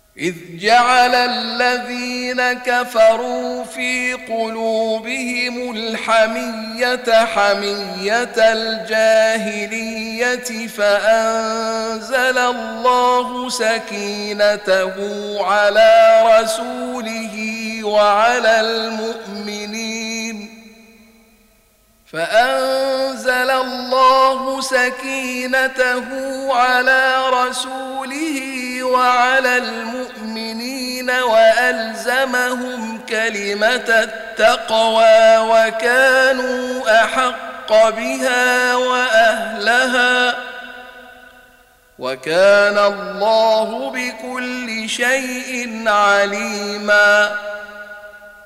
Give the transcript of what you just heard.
إذ جعل الذين كفروا في قلوبهم الحمية حمية الجاهلية فأنزل الله سكينته على رسوله وعلى المؤمنين وألزمهم كلمة التقوى وكانوا أحق بها وأهلها وكان الله بكل شيء عليما.